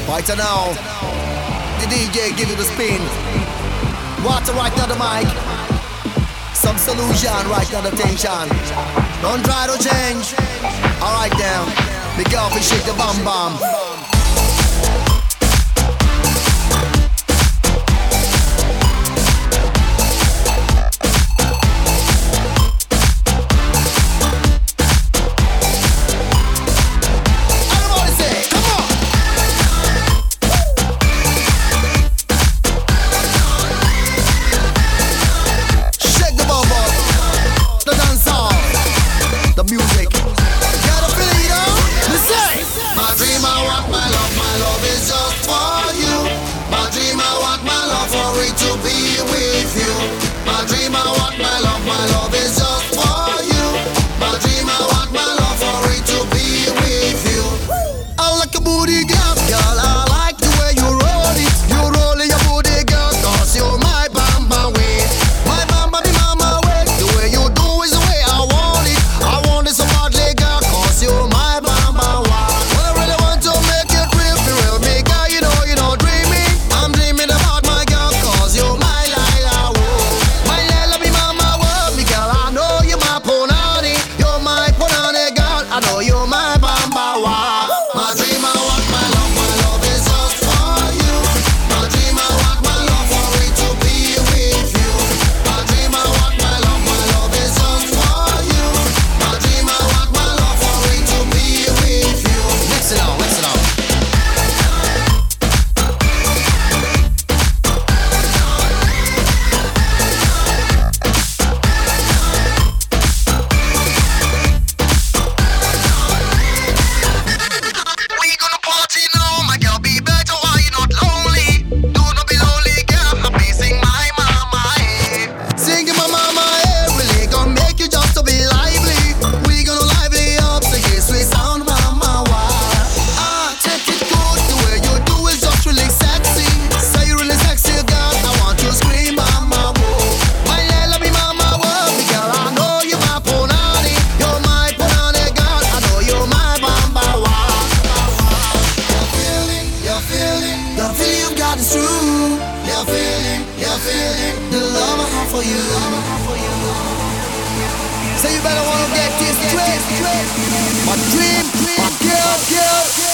Right now, the DJ give you the spin. Water right now the mic. Some solution right now the tension. Don't try to change. Alright then, be careful, shake the bam bam. So you better wanna get this straight. My dream, my girl.